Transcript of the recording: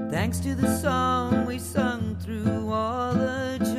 Thanks to the song we sung through all the